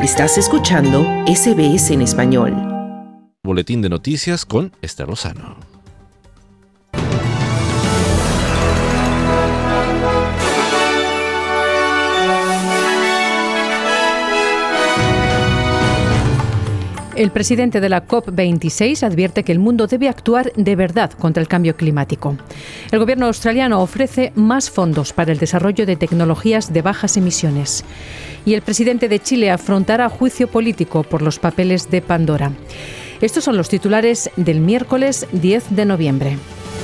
Estás escuchando SBS en español. Boletín de noticias con Esther Lozano. El presidente de la COP26 advierte que el mundo debe actuar de verdad contra el cambio climático. El gobierno australiano ofrece más fondos para el desarrollo de tecnologías de bajas emisiones. Y el presidente de Chile afrontará juicio político por los papeles de Pandora. Estos son los titulares del miércoles 10 de noviembre.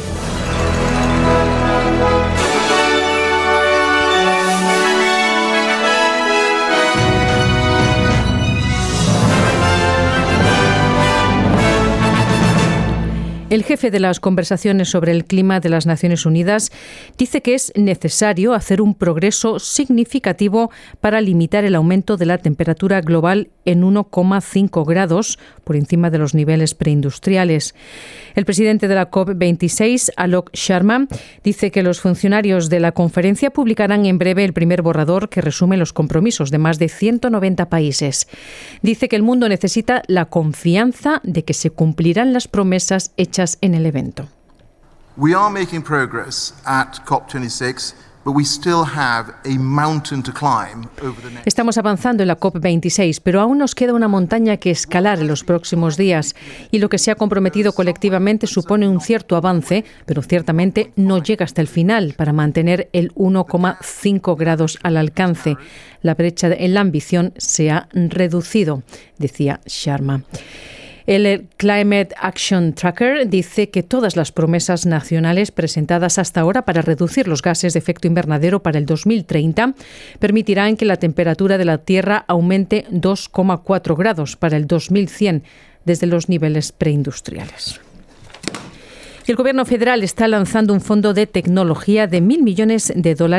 El jefe de las conversaciones sobre el clima de las Naciones Unidas dice que es necesario hacer un progreso significativo para limitar el aumento de la temperatura global en 1,5 grados por encima de los niveles preindustriales. El presidente de la COP26, Alok Sharma, dice que los funcionarios de la conferencia publicarán en breve el primer borrador que resume los compromisos de más de 190 países. Dice que el mundo necesita la confianza de que se cumplirán las promesas hechas en el evento. We are making progress at COP26, but we still have a mountain to climb over the next. Estamos avanzando en la COP26, pero aún nos queda una montaña que escalar en los próximos días, y lo que se ha comprometido colectivamente supone un cierto avance, pero ciertamente no llega hasta el final para mantener el 1,5 grados al alcance. La brecha en la ambición se ha reducido, decía Sharma. El Climate Action Tracker dice que todas las promesas nacionales presentadas hasta ahora para reducir los gases de efecto invernadero para el 2030 permitirán que la temperatura de la Tierra aumente 2,4 grados para el 2100 desde los niveles preindustriales. El Gobierno federal está lanzando un fondo de tecnología de $1.000 millones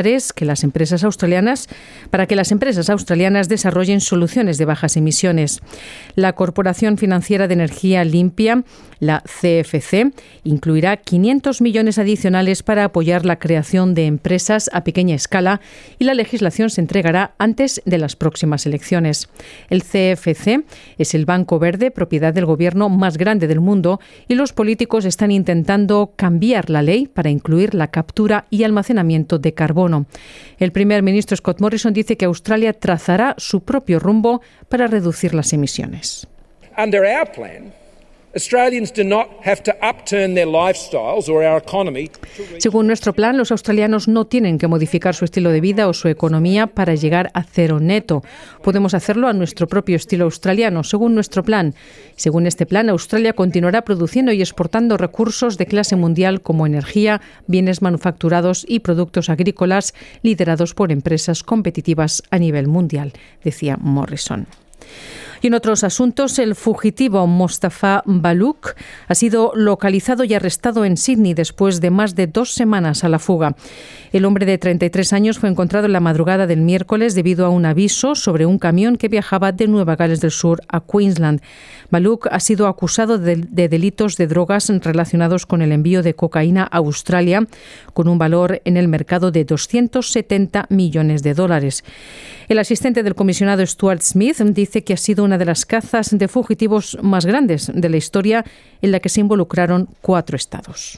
para que las empresas australianas desarrollen soluciones de bajas emisiones. La Corporación Financiera de Energía Limpia, la CFC, incluirá 500 millones adicionales para apoyar la creación de empresas a pequeña escala y la legislación se entregará antes de las próximas elecciones. El CFC es el banco verde, propiedad del gobierno más grande del mundo, y los políticos están intentando cambiar la ley para incluir la captura y almacenamiento de carbono. El primer ministro Scott Morrison dice que Australia trazará su propio rumbo para reducir las emisiones. Under our plan, Australians do not have to upturn their lifestyles or our economy. Según nuestro plan, los australianos no tienen que modificar su estilo de vida o su economía para llegar a cero neto. Podemos hacerlo a nuestro propio estilo australiano, según nuestro plan. Según este plan, Australia continuará produciendo y exportando recursos de clase mundial como energía, bienes manufacturados y productos agrícolas liderados por empresas competitivas a nivel mundial, decía Morrison. Y en otros asuntos, el fugitivo Mostafa Balouk ha sido localizado y arrestado en Sydney después de más de 2 semanas a la fuga. El hombre de 33 años fue encontrado en la madrugada del miércoles debido a un aviso sobre un camión que viajaba de Nueva Gales del Sur a Queensland. Balouk ha sido acusado de delitos de drogas relacionados con el envío de cocaína a Australia, con un valor en el mercado de $270 millones. El asistente del comisionado Stuart Smith dice que ha sido una de las cazas de fugitivos más grandes de la historia, en la que se involucraron 4 estados.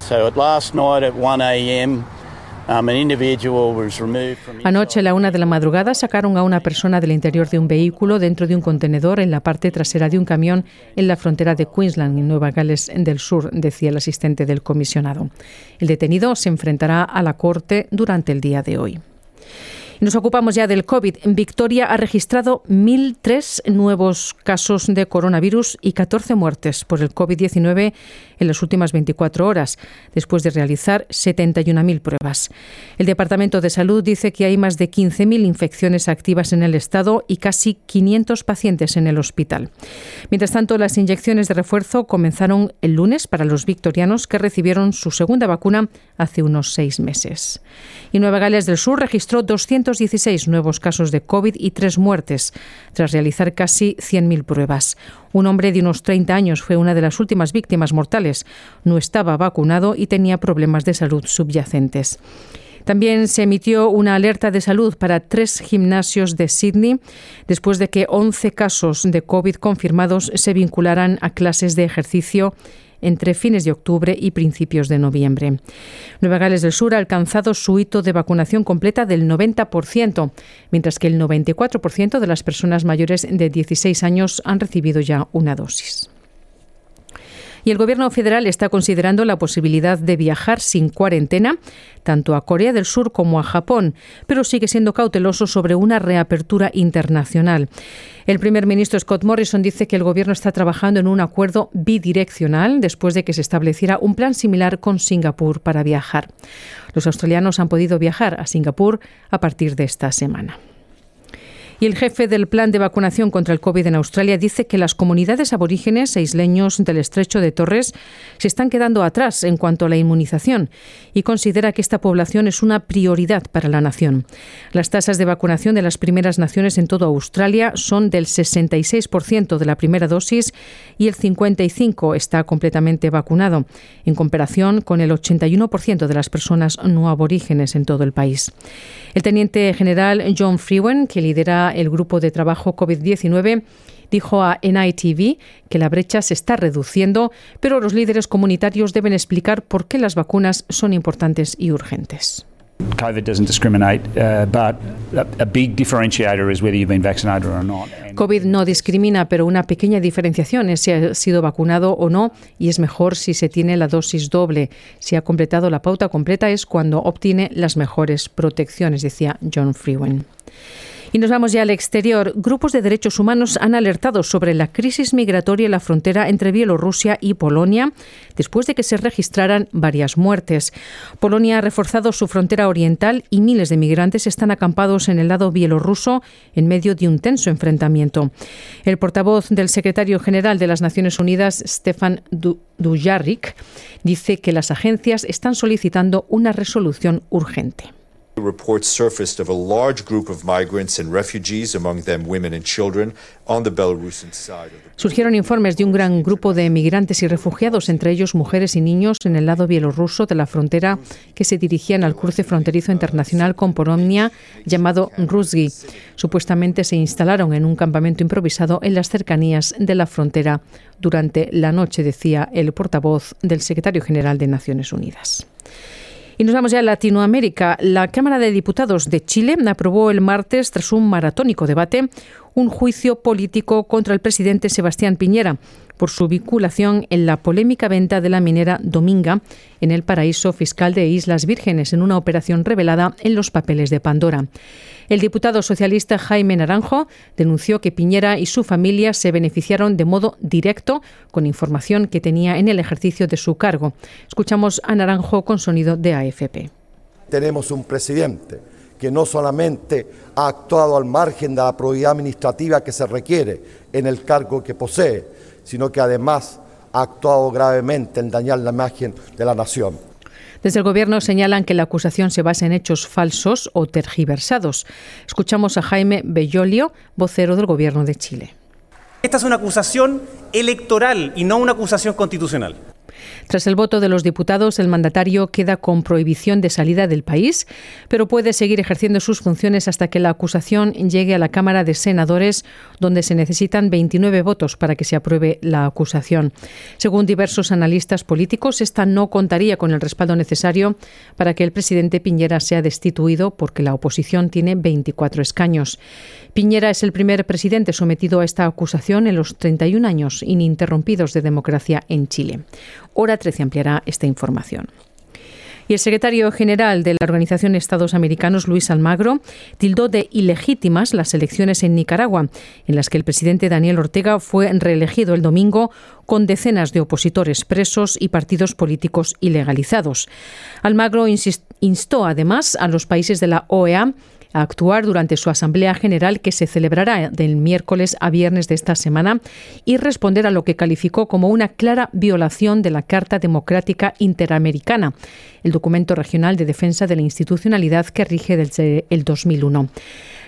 Anoche, a la 1 de la madrugada, sacaron a una persona del interior de un vehículo dentro de un contenedor en la parte trasera de un camión en la frontera de Queensland, en Nueva Gales del Sur, decía el asistente del comisionado. El detenido se enfrentará a la corte durante el día de hoy. Nos ocupamos ya del COVID. Victoria ha registrado 1.003 nuevos casos de coronavirus y 14 muertes por el COVID-19 en las últimas 24 horas, después de realizar 71.000 pruebas. El Departamento de Salud dice que hay más de 15.000 infecciones activas en el estado y casi 500 pacientes en el hospital. Mientras tanto, las inyecciones de refuerzo comenzaron el lunes para los victorianos que recibieron su segunda vacuna hace unos 6 meses. Y Nueva Gales del Sur registró 216 nuevos casos de COVID y 3 muertes, tras realizar casi 100.000 pruebas. Un hombre de unos 30 años fue una de las últimas víctimas mortales. No estaba vacunado y tenía problemas de salud subyacentes. También se emitió una alerta de salud para 3 gimnasios de Sydney después de que 11 casos de COVID confirmados se vincularan a clases de ejercicio entre fines de octubre y principios de noviembre. Nueva Gales del Sur ha alcanzado su hito de vacunación completa del 90%, mientras que el 94% de las personas mayores de 16 años han recibido ya una dosis. Y el Gobierno federal está considerando la posibilidad de viajar sin cuarentena tanto a Corea del Sur como a Japón, pero sigue siendo cauteloso sobre una reapertura internacional. El primer ministro Scott Morrison dice que el Gobierno está trabajando en un acuerdo bidireccional después de que se estableciera un plan similar con Singapur para viajar. Los australianos han podido viajar a Singapur a partir de esta semana. Y el jefe del plan de vacunación contra el COVID en Australia dice que las comunidades aborígenes e isleños del estrecho de Torres se están quedando atrás en cuanto a la inmunización y considera que esta población es una prioridad para la nación. Las tasas de vacunación de las primeras naciones en toda Australia son del 66% de la primera dosis y el 55% está completamente vacunado, en comparación con el 81% de las personas no aborígenes en todo el país. El teniente general John Frewen, que lidera el grupo de trabajo COVID-19, dijo a NITV que la brecha se está reduciendo, pero los líderes comunitarios deben explicar por qué las vacunas son importantes y urgentes. COVID doesn't discriminate, but a big differentiator is whether you've been vaccinated or not. COVID no discrimina, pero una pequeña diferenciación es si ha sido vacunado o no, y es mejor si se tiene la dosis doble. Si ha completado la pauta completa es cuando obtiene las mejores protecciones, decía John Frewen. Y nos vamos ya al exterior. Grupos de derechos humanos han alertado sobre la crisis migratoria en la frontera entre Bielorrusia y Polonia después de que se registraran varias muertes. Polonia ha reforzado su frontera oriental y miles de migrantes están acampados en el lado bielorruso en medio de un tenso enfrentamiento. El portavoz del secretario general de las Naciones Unidas, Stefan Dujarric, dice que las agencias están solicitando una resolución urgente. Reports surfaced of a large group of migrants and refugees, among them women and children, on the Belarusian side of the... Surgieron informes de un gran grupo de migrantes y refugiados, entre ellos mujeres y niños, en el lado bielorruso de la frontera que se dirigían al cruce fronterizo internacional con Polonia llamado Ruzgi. Supuestamente se instalaron en un campamento improvisado en las cercanías de la frontera durante la noche, decía el portavoz del secretario general de Naciones Unidas. Y nos vamos ya a Latinoamérica. La Cámara de Diputados de Chile aprobó el martes, tras un maratónico debate, un juicio político contra el presidente Sebastián Piñera por su vinculación en la polémica venta de la minera Dominga en el paraíso fiscal de Islas Vírgenes, en una operación revelada en los papeles de Pandora. El diputado socialista Jaime Naranjo denunció que Piñera y su familia se beneficiaron de modo directo con información que tenía en el ejercicio de su cargo. Escuchamos a Naranjo con sonido de AFP. Tenemos un presidente que no solamente ha actuado al margen de la probidad administrativa que se requiere en el cargo que posee, sino que además ha actuado gravemente en dañar la imagen de la nación. Desde el Gobierno señalan que la acusación se basa en hechos falsos o tergiversados. Escuchamos a Jaime Bellolio, vocero del Gobierno de Chile. Esta es una acusación electoral y no una acusación constitucional. Tras el voto de los diputados, el mandatario queda con prohibición de salida del país, pero puede seguir ejerciendo sus funciones hasta que la acusación llegue a la Cámara de Senadores, donde se necesitan 29 votos para que se apruebe la acusación. Según diversos analistas políticos, esta no contaría con el respaldo necesario para que el presidente Piñera sea destituido, porque la oposición tiene 24 escaños. Piñera es el primer presidente sometido a esta acusación en los 31 años ininterrumpidos de democracia en Chile. Hora 13 ampliará esta información. Y el secretario general de la Organización de Estados Americanos, Luis Almagro, tildó de ilegítimas las elecciones en Nicaragua, en las que el presidente Daniel Ortega fue reelegido el domingo con decenas de opositores presos y partidos políticos ilegalizados. Almagro instó además a los países de la OEA a actuar durante su Asamblea General, que se celebrará del miércoles a viernes de esta semana, y responder a lo que calificó como una clara violación de la Carta Democrática Interamericana, el documento regional de defensa de la institucionalidad que rige desde el 2001.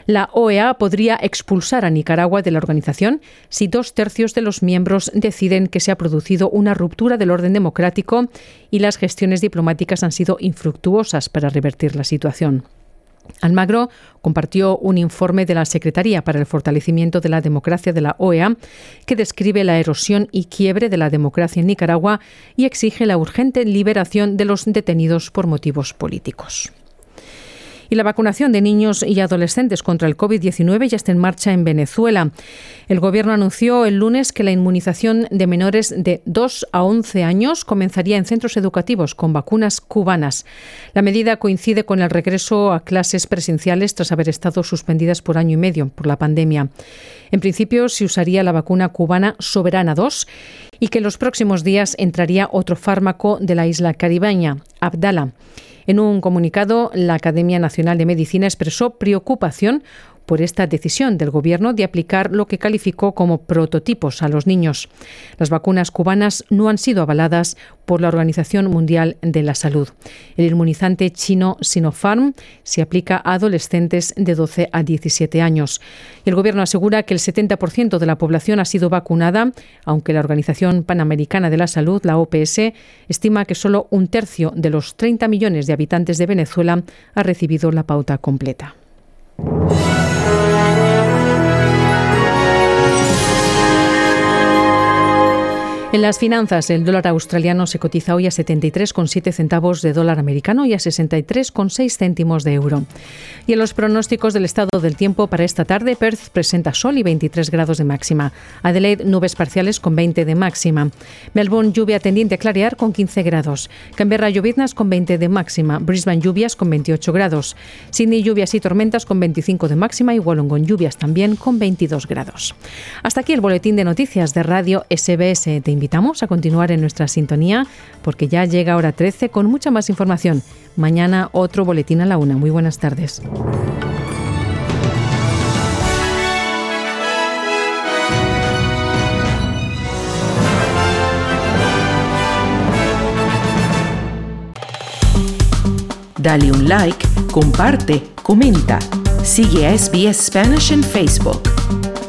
La OEA podría expulsar a Nicaragua de la organización si 2/3 de los miembros deciden que se ha producido una ruptura del orden democrático y las gestiones diplomáticas han sido infructuosas para revertir la situación. Almagro compartió un informe de la Secretaría para el Fortalecimiento de la Democracia de la OEA que describe la erosión y quiebre de la democracia en Nicaragua y exige la urgente liberación de los detenidos por motivos políticos. Y la vacunación de niños y adolescentes contra el COVID-19 ya está en marcha en Venezuela. El Gobierno anunció el lunes que la inmunización de menores de 2 a 11 años comenzaría en centros educativos con vacunas cubanas. La medida coincide con el regreso a clases presenciales tras haber estado suspendidas por año y medio por la pandemia. En principio, se usaría la vacuna cubana Soberana 2 y que en los próximos días entraría otro fármaco de la isla caribeña, Abdala. En un comunicado, la Academia Nacional de Medicina expresó preocupación por esta decisión del Gobierno de aplicar lo que calificó como prototipos a los niños. Las vacunas cubanas no han sido avaladas por la Organización Mundial de la Salud. El inmunizante chino Sinopharm se aplica a adolescentes de 12 a 17 años. El Gobierno asegura que el 70% de la población ha sido vacunada, aunque la Organización Panamericana de la Salud, la OPS, estima que solo 1/3 de los 30 millones de habitantes de Venezuela ha recibido la pauta completa. En las finanzas, el dólar australiano se cotiza hoy a 73,7 centavos de dólar americano y a 63,6 céntimos de euro. Y en los pronósticos del estado del tiempo para esta tarde, Perth presenta sol y 23 grados de máxima. Adelaide, nubes parciales con 20 de máxima. Melbourne, lluvia tendiente a clarear con 15 grados. Canberra, lloviznas con 20 de máxima. Brisbane, lluvias con 28 grados. Sydney, lluvias y tormentas con 25 de máxima y Wollongong, lluvias también con 22 grados. Hasta aquí el boletín de noticias de Radio SBS. Te invitamos a continuar en nuestra sintonía porque ya llega hora 13 con mucha más información. Mañana otro boletín a la 1. Muy buenas tardes. Dale un like, comparte, comenta. Sigue a SBS Spanish en Facebook.